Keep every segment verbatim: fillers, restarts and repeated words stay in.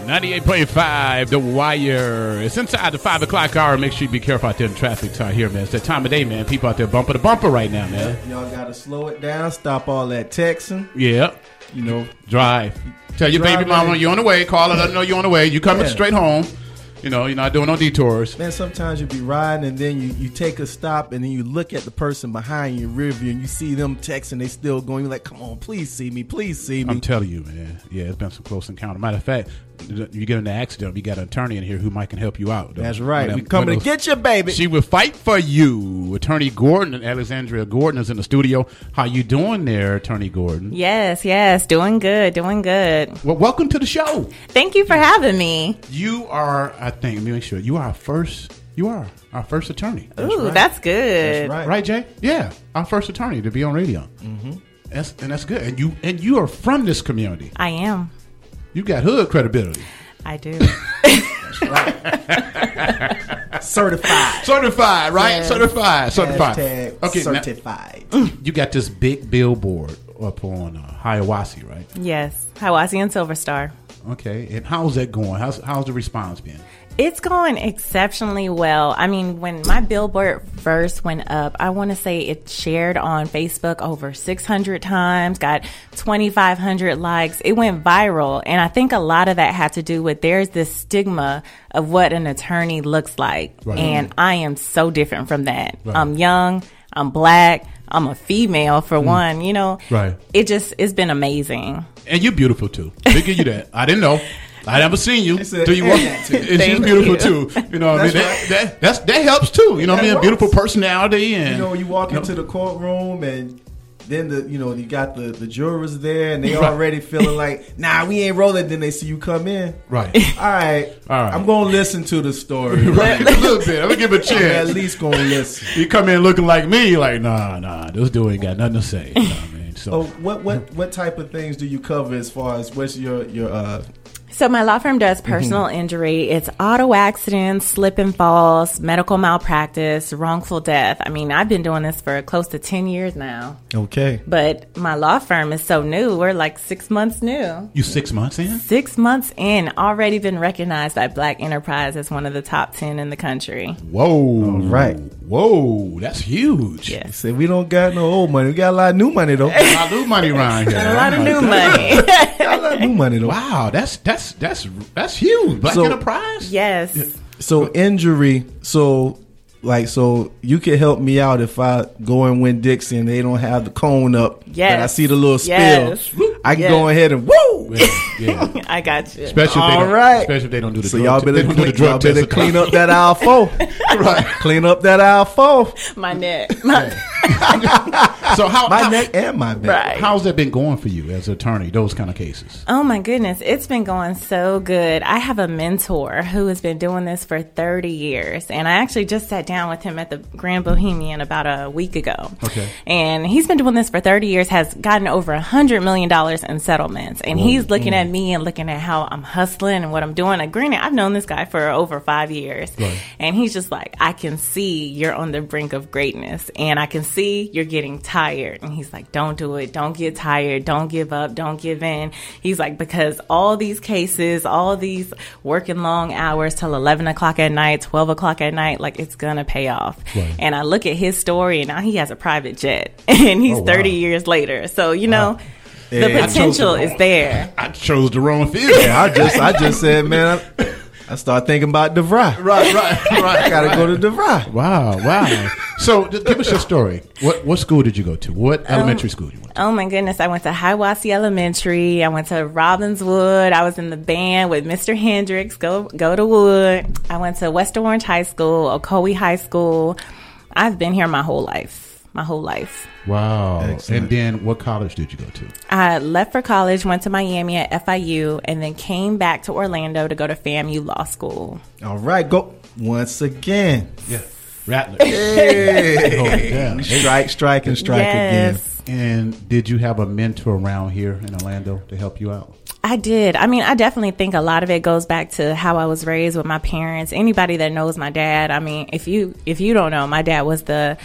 ninety-eight point five, The Wire. It's inside the five o'clock hour. Make sure you be careful out there in traffic out here, man. It's that time of day, man. People out there bumper to bumper right now, man. Y'all got to slow it down. Stop all that texting. Yeah. You know. Drive. Tell your Drive baby mama you're on the way. Call her, let her know you're on the way. You coming Yeah. straight home. You know, you're not doing no detours. Man, sometimes you be riding and then you, you take a stop and then you look at the person behind you, rear view, and you see them texting. They still going. You're like, come on, please see me. Please see me. I'm telling you, man. Yeah, it's been some close encounter. Matter of fact, you get in an accident, you got an attorney in here who might can help you out. That's right. One We of- coming one to of those- get you, baby. She will fight for you. Attorney Gordon and Alexandria Gordon is in the studio. How you doing there, Attorney Gordon? Yes, yes. Doing good, doing good. Well, welcome to the show. Thank you for having me. You are, I think, let me make sure, you are our first, you are our first attorney. Ooh, right. that's good. That's right. Right, Jay? Yeah, our first attorney to be on radio. Mm-hmm. That's, and that's good. And you and you are from this community. I am. You got hood credibility. I do. Certified. Certified, right? Yes. Certified. Certified. Hashtag Okay, now- certified. You got this big billboard up on uh, Hiawassee, right? Yes. Hiawassee and Silver Star. Okay, and how's that going? How's how's the response been? It's going exceptionally well. I mean, when my billboard first went up, I want to say it shared on Facebook over six hundred times, got twenty-five hundred likes. It went viral. And I think a lot of that had to do with there's this stigma of what an attorney looks like. Right. And I am so different from that. Right. I'm young. I'm black. I'm a female for one, you know. Right. It just, it's been amazing. And you're beautiful too. They give you that. I didn't know. I never seen you. said, till you walk. "And that too." And she's Thank beautiful you. too. You know what I mean? That's That, right. that, that's, that helps too. You know what I mean? That A beautiful works. personality. And, You know, you walk you know, into the courtroom and then the you know you got the, the jurors there and they Right. already feeling like, nah, we ain't rolling. Then they see you come in. Right. All right, All right. I'm gonna listen to the story. Right. A little bit. I'm going to give it a I'm at chance. least gonna listen. You come in looking like me, you're like, nah, nah, this dude ain't got nothing to say. You know what I mean? So, So what what what type of things do you cover as far as what's your your uh So my law firm does personal injury. It's auto accidents, slip and falls, medical malpractice, wrongful death. I mean, I've been doing this for close to ten years now. okay? But my law firm is so new. We're like six months new. you six months in? Six months in, already been recognized by Black Enterprise as one of the top ten in the country. Whoa. right. Whoa. That's huge. Yes. Say we don't got no old money. We got a lot of new money though. A lot of new money around here. A lot of Oh, new my God. money. Got a lot of new money though. Wow. That's, that's, that's, that's huge. Black So- Enterprise? Yes. So injury. So like so you can help me out if I go and win Dixie and they don't have the cone up. Yes. But I see the little spill. Yes. I can Yes. go ahead and woo. Yeah. yeah. I got you. Especially if, they All don't, right. especially if they don't do the So drug y'all te- better they don't do clean, the drug y'all better test. clean up that aisle four. Right. Clean up that aisle four. My neck. My, So how, My how, neck and my back. Right. how's that been going for you as an attorney, those kind of cases? Oh my goodness, it's been going so good. I have a mentor who has been doing this for thirty years, and I actually just sat down with him at the Grand Bohemian about a week ago. Okay. And he's been doing this for thirty years, has gotten over one hundred million dollars in settlements, and he's looking at me and looking at how I'm hustling and what I'm doing. And granted, I've known this guy for over five years, Right. and he's just like, I can see you're on the brink of greatness, and I can see you're getting tired. And he's like, don't do it. Don't get tired. Don't give up. Don't give in. He's like, because all these cases, all these working long hours till eleven o'clock at night, twelve o'clock at night, like it's going to pay off. Right. And I look at his story, and now he has a private jet, and he's Oh, wow. thirty years later. So, you know, Wow. the Yeah, I chose potential the is there. I chose the wrong field. Yeah, I just I just said, man, I, I start thinking about DeVry. Right, right, right. I gotta right. go to DeVry. Wow, wow. So, just give us your story. What what school did you go to? What elementary school you went to? Oh my goodness, I went to Hiawassee Elementary. I went to Robbinswood. I was in the band with Mister Hendricks. Go go to Wood. I went to West Orange High School, Ocoee High School. I've been here my whole life. My whole life. Wow. Excellent. And then what college did you go to? I left for college, went to Miami at F I U, and then came back to Orlando to go to FAMU Law School. All right, go once again. Yeah. Rattler. Hey, Oh, yeah. strike, strike, and strike again. Yes. And did you have a mentor around here in Orlando to help you out? I did. I mean, I definitely think a lot of it goes back to how I was raised with my parents. Anybody that knows my dad, I mean, if you if you don't know, my dad was the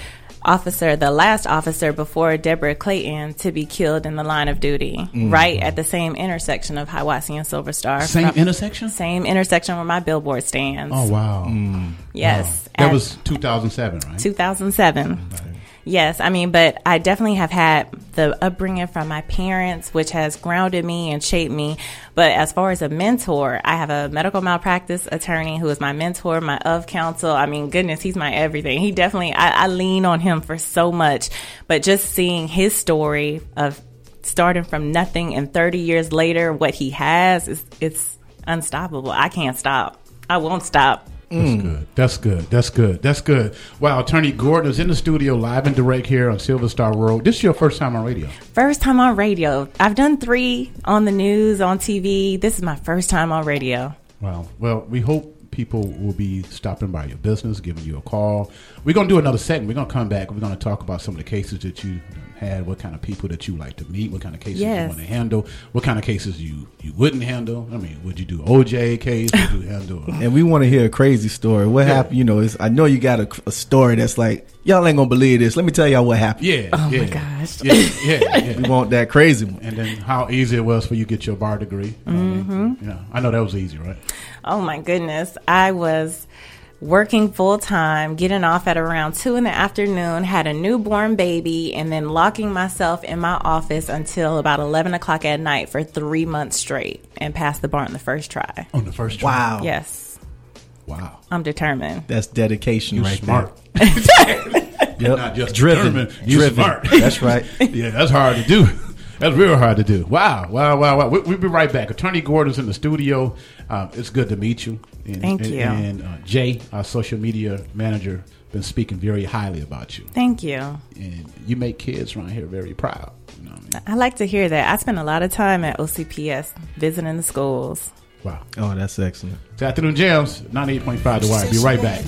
officer, the last officer before Deborah Clayton, to be killed in the line of duty, mm. right at the same intersection of Hiawassee and Silver Star. Same from, intersection? Same intersection where my billboard stands. Oh, wow. Mm. Yes. Wow. That was two thousand seven, right? two thousand seven. Right. Yes, I mean, but I definitely have had the upbringing from my parents, which has grounded me and shaped me. But as far as a mentor, I have a medical malpractice attorney who is my mentor, my of counsel. I mean, goodness, he's my everything. He definitely, I, I lean on him for so much. But just seeing his story of starting from nothing and thirty years later, what he has, is it's unstoppable. I can't stop. I won't stop. That's good. That's good. That's good. That's good. Wow, Attorney Gordon is in the studio live and direct here on Silver Star World. This is your first time on radio? First time on radio. I've done three on the news, on T V. This is my first time on radio. Wow. Well, we hope people will be stopping by your business, giving you a call. We're going to do another segment. We're going to come back. We're going to talk about some of the cases that you had, what kind of people that you like to meet, what kind of cases yes. you want to handle, what kind of cases you, you wouldn't handle. I mean, would you do O J case? Would you handle? And we want to hear a crazy story. What yeah. happened? You know, is I know you got a, a story that's like, y'all ain't going to believe this. Let me tell y'all what happened. Yeah. Oh, yeah, my gosh. Yeah, yeah, yeah. We want that crazy one. And then how easy it was for you to get your bar degree. Mm-hmm. I mean, yeah, I know that was easy, right? Oh, my goodness. I was working full time, getting off at around two in the afternoon, had a newborn baby, and then locking myself in my office until about eleven o'clock at night for three months straight and passed the bar on the first try. On the first try? Wow. Yes. Wow. I'm determined. That's dedication You're right smart. there. Yep. Not just driven. determined. You're driven. smart. That's right. Yeah, that's hard to do. That's real hard to do. Wow, wow, wow, wow. We, we'll be right back. Attorney Gordon's in the studio. Um, it's good to meet you. And, Thank and, you. And uh, Jay, our social media manager, been speaking very highly about you. Thank you. And you make kids around here very proud. You know what I mean? I like to hear that. I spend a lot of time at O C P S visiting the schools. Wow. Oh, that's excellent. It's Afternoon Jams, ninety-eight point five The Wire. Be right back.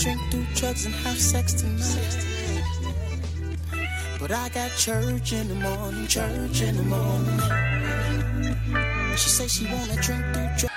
But I got church in the morning, church in the morning. She say she wanna drink through church.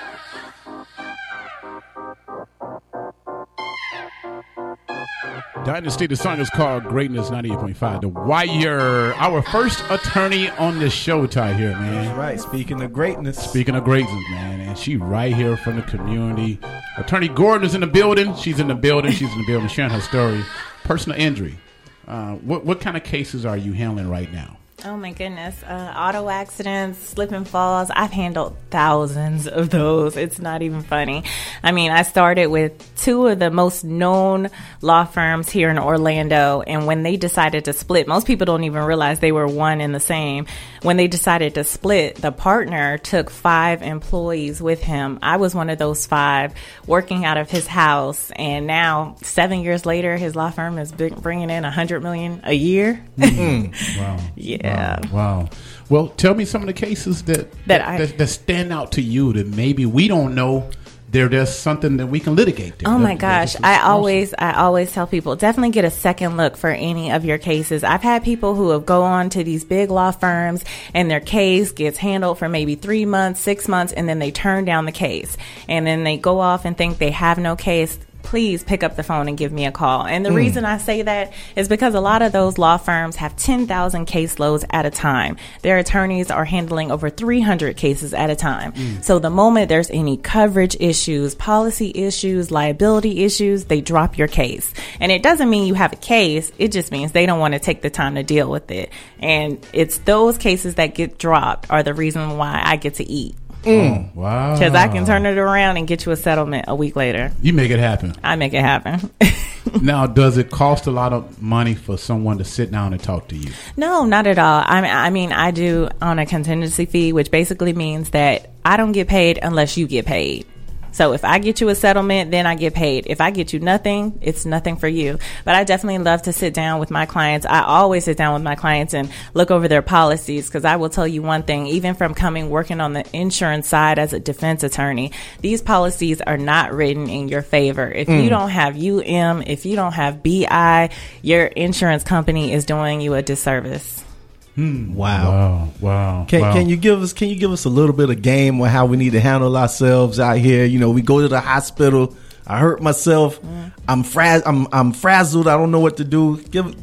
Dynasty, the song is called Greatness, ninety-eight point five The Wire. Our first attorney on this show, Ty, here, man. That's right. Speaking of greatness. Speaking of greatness, man. And she right here from the community. Attorney Gordon is in the building. She's in the building. She's in the building sharing her story. Personal injury. Uh, what what kind of cases are you handling right now? Oh my goodness. Uh, auto accidents, slip and falls. I've handled thousands of those. It's not even funny. I mean, I started with two of the most known law firms here in Orlando. And when they decided to split, most people don't even realize they were one and the same. When they decided to split, the partner took five employees with him. I was one of those five working out of his house. And now, seven years later, his law firm is bringing in a hundred million dollars a year. Mm-hmm. Wow. Yeah. Wow, wow. Well, tell me some of the cases that that, that, I, that that stand out to you that maybe we don't know. There, there's something that we can litigate there. Oh my that, gosh! I always, I always tell people definitely get a second look for any of your cases. I've had people who have go on to these big law firms and their case gets handled for maybe three months, six months, and then they turn down the case, and then they go off and think they have no case. Please pick up the phone and give me a call. And the mm. reason I say that is because a lot of those law firms have ten thousand caseloads at a time. Their attorneys are handling over three hundred cases at a time. Mm. So the moment there's any coverage issues, policy issues, liability issues, they drop your case. And it doesn't mean you have a case. It just means they don't want to take the time to deal with it. And it's those cases that get dropped are the reason why I get to eat. Mm. Oh, wow. Because I can turn it around and get you a settlement a week later. You make it happen. I make it happen. Now, does it cost a lot of money for someone to sit down and talk to you? No, not at all. I mean, I mean, I do on a contingency fee, which basically means that I don't get paid unless you get paid. So if I get you a settlement, then I get paid. If I get you nothing, it's nothing for you. But I definitely love to sit down with my clients. I always sit down with my clients and look over their policies, because I will tell you one thing, even from coming working on the insurance side as a defense attorney, these policies are not written in your favor. If mm. you don't have U M, if you don't have B I, your insurance company is doing you a disservice. Hmm. Wow. Wow. Wow. Can wow. can you give us can you give us a little bit of game on how we need to handle ourselves out here? You know, we go to the hospital. I hurt myself. Mm. I'm fraz I'm I'm frazzled. I don't know what to do. Give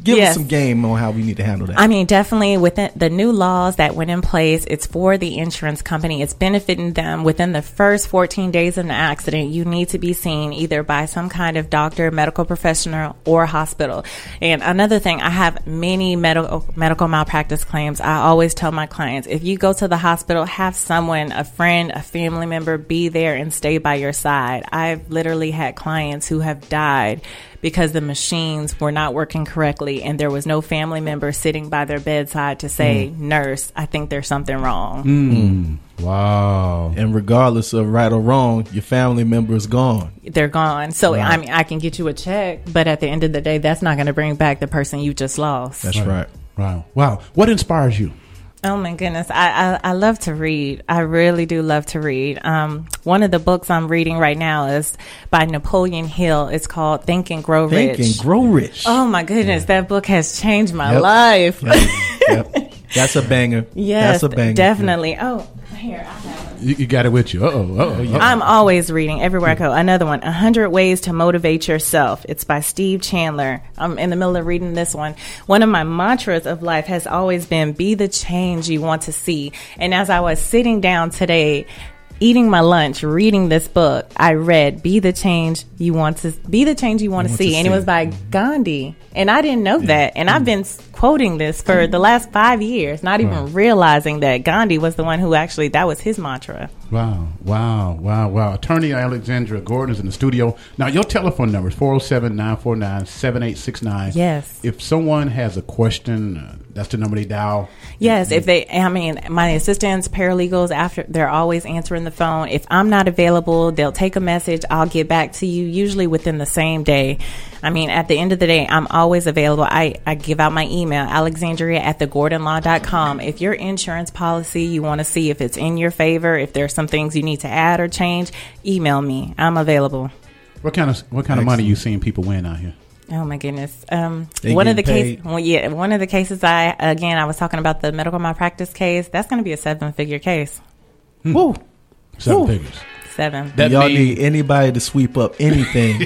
give Yes. us some game on how we need to handle that. I mean, definitely within the new laws that went in place, it's for the insurance company. It's benefiting them. Within the first fourteen days of an accident, you need to be seen either by some kind of doctor, medical professional, or hospital. And another thing, I have many medical medical malpractice claims. I always tell my clients, if you go to the hospital, have someone, a friend, a family member, be there and stay by your side. I've literally had clients who have died because the machines were not working correctly and there was no family member sitting by their bedside to say, mm. nurse, I think there's something wrong. Mm. Wow. And regardless of right or wrong, your family member is gone. They're gone. So, Right. I mean, I can get you a check, but at the end of the day, that's not going to bring back the person you just lost. That's right. Wow. Wow. What inspires you? Oh my goodness. I, I, I love to read. I really do love to read. Um, one of the books I'm reading right now is by Napoleon Hill. It's called Think and Grow Rich. Think and Grow Rich. Oh my goodness. Yeah. That book has changed my Yep. life. Yep. Yep. That's a banger. Yes, That's a banger. definitely. Oh, here, I have it. You, you got it with you. Uh-oh. Uh-oh. Uh-oh. I'm always reading everywhere I go. Another one, one hundred Ways to Motivate Yourself. It's by Steve Chandler. I'm in the middle of reading this one. One of my mantras of life has always been, be the change you want to see. And as I was sitting down today, eating my lunch, reading this book, I read, be the change you want to be the change you want to want see. to And it see. was by Gandhi. And I didn't know Yeah. that. And I've been s- quoting this for the last five years, not even Right. realizing that Gandhi was the one who actually, that was his mantra. Wow, wow, wow, wow. Attorney Alexandra Gordon is in the studio. Now, your telephone number is four oh seven, nine four nine, seven eight six nine. Yes. If someone has a question, uh, that's the number they dial. Yes, if they, I mean, my assistants, paralegals, after they're always answering the phone. If I'm not available, they'll take a message. I'll get back to you, usually within the same day. I mean, at the end of the day, I'm always available. I, I give out my email, alexandria at the gordon law dot com. If your insurance policy, you want to see if it's in your favor, if there's some things you need to add or change, email me. I'm available. What kind of what kind of money you seeing people win out here? Oh my goodness. Um, They one of the getting cases, paid. well, yeah, one of the cases I, again, I was talking about the medical malpractice case. That's going to be a seven figure case. Woo. Seven Woo. figures. Seven. That Y'all mean- need anybody to sweep up anything.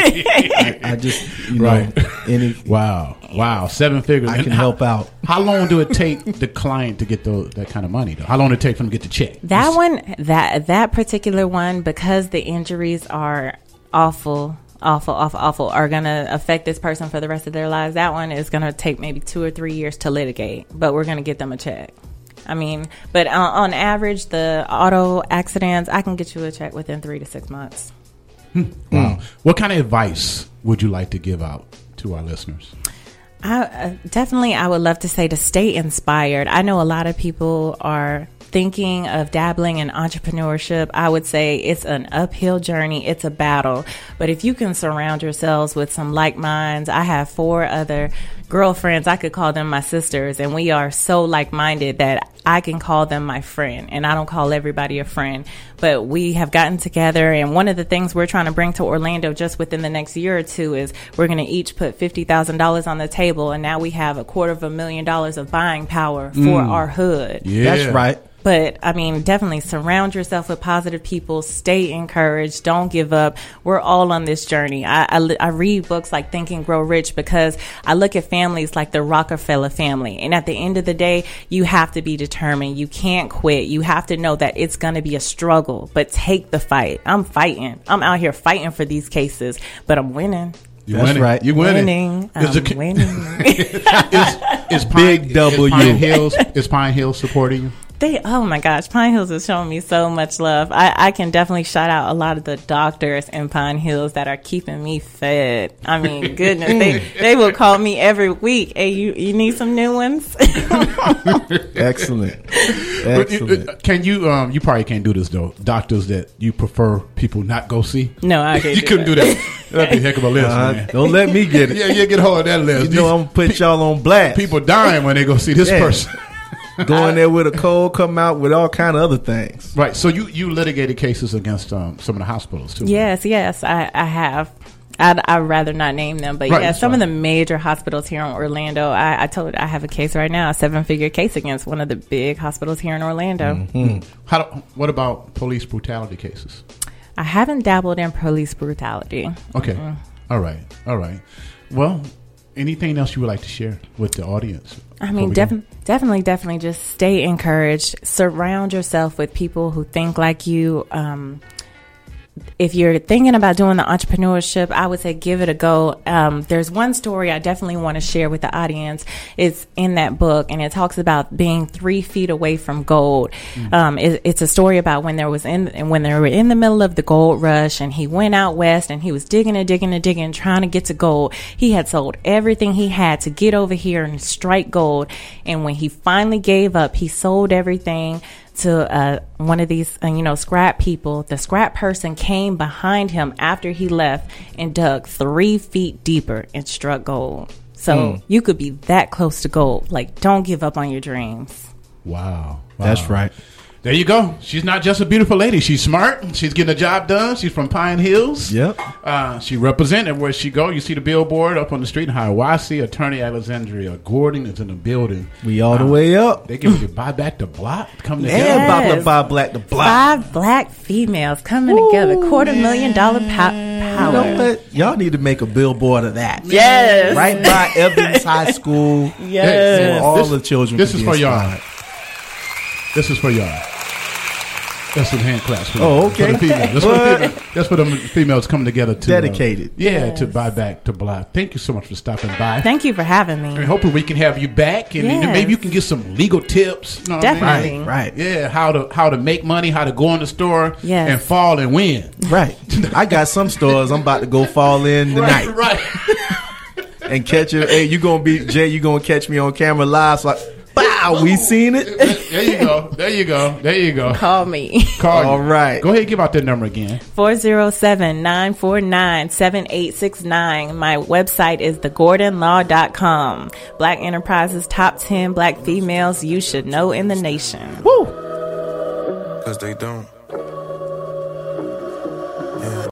I, I just, you know, Right. any, Wow, wow, seven figures. I And can how- help out. How long do it take the client to get the, that kind of money, though? How long did it take for them to get the check? That one, that that particular one, because the injuries are awful, awful, awful, awful, are going to affect this person for the rest of their lives. That one is going to take maybe two or three years to litigate, but we're going to get them a check. I mean, but on, on average, the auto accidents, I can get you a check within three to six months. Wow. What kind of advice would you like to give out to our listeners? I uh, definitely, I would love to say to stay inspired. I know a lot of people are thinking of dabbling in entrepreneurship. I would say it's an uphill journey. It's a battle. But if you can surround yourselves with some like minds, I have four other girlfriends. I could call them my sisters, and we are so like-minded that I can call them my friend, and I don't call everybody a friend. But we have gotten together, and one of the things we're trying to bring to Orlando just within the next year or two is we're going to each put fifty thousand dollars on the table, and now we have a quarter of a million dollars of buying power for our hood. Yeah. That's right. But I mean, definitely surround yourself with positive people. Stay encouraged. Don't give up. We're all on this journey. I, I, li- I read books like Think and Grow Rich because I look at families like the Rockefeller family. And at the end of the day, you have to be determined. You can't quit. You have to know that it's going to be a struggle, but take the fight. I'm fighting. I'm out here fighting for these cases, but I'm winning. You That's winning. right. You winning. Winning. Is I'm the- winning. is, is Big Pine, W. Is Pine Hills, is Pine Hills supporting you? They, oh my gosh, Pine Hills is showing me so much love. I, I can definitely shout out a lot of the doctors in Pine Hills that are keeping me fed. I mean, goodness, they they will call me every week. Hey, you you need some new ones? Excellent. But you- Excellent. uh, Can you? Um, you probably can't do this though. Doctors that you prefer people not go see. No, I can't. You do couldn't do that. that. That'd be a heck of a list, Uh, man. don't let me get it. Yeah, yeah, get hold of that list. You know I'm gonna put y'all on blast. People dying when they go see this Yeah. person. Go in there with a cold, come out with all kind of other things. Right. So you you litigated cases against um, some of the hospitals too. Yes, yes, I, I have. I'd, I'd rather not name them, but Right, yeah, that's some fine. of the major hospitals here in Orlando. I, I told I have a case right now, a seven-figure case against one of the big hospitals here in Orlando. Mm. How? do- What about police brutality cases? I haven't dabbled in police brutality. Okay. All right. All right. Well, anything else you would like to share with the audience? I mean, def- definitely, definitely just stay encouraged. Surround yourself with people who think like you. Um, if you're thinking about doing the entrepreneurship, I would say give it a go. Um, there's one story I definitely want to share with the audience. It's in that book, and it talks about being three feet away from gold. Mm-hmm. Um, it, it's a story about when there was in when they were in the middle of the gold rush, and he went out west, and he was digging and digging and digging, trying to get to gold. He had sold everything he had to get over here and strike gold. And when he finally gave up, he sold everything to uh, one of these, uh, you know, scrap people. The scrap person came behind him after he left and dug three feet deeper and struck gold. So mm. you could be that close to gold. Like, don't give up on your dreams. Wow. wow. That's right. There you go. She's not just a beautiful lady. She's smart. She's getting the job done. She's from Pine Hills. Yep. Uh, she represented where she go. You see the billboard up on the street in Hiawassee. Attorney Alexandria Gordon is in the building. We all uh, the way up. They give you buy back the block. Coming Yeah, together. about to buy black the block. Five black females coming Ooh, together. Quarter million dollar po- power. You know what? Y'all need to make a billboard of that. Yes. Right by Evans High School. Yes. So all This- the children This can is be for y'all. inspired. This is for y'all. That's some hand claps. For Oh, them. For okay. the females. That's, for the females. That's for them females coming together to Dedicated. Uh, yeah, Yes. to buy back to block. Thank you so much for stopping by. Thank you for having me. And hoping we can have you back, and Yes. maybe you can get some legal tips. You know what I mean? Definitely. Right, right. Yeah, how to how to make money, how to go in the store Yes. and fall and win. Right. I got some stores I'm about to go fall in tonight Right, right. and catch it. Hey, you gonna be Jay? You gonna catch me on camera live? So like, wow, we seen it. There you go. There you go. There you go. Call me. Call All you. right. Go ahead and give out that number again. four oh seven, nine four nine, seven eight six nine. My website is the gordon law dot com. Black Enterprises top ten black females you should know in the nation. Woo. Cause they don't.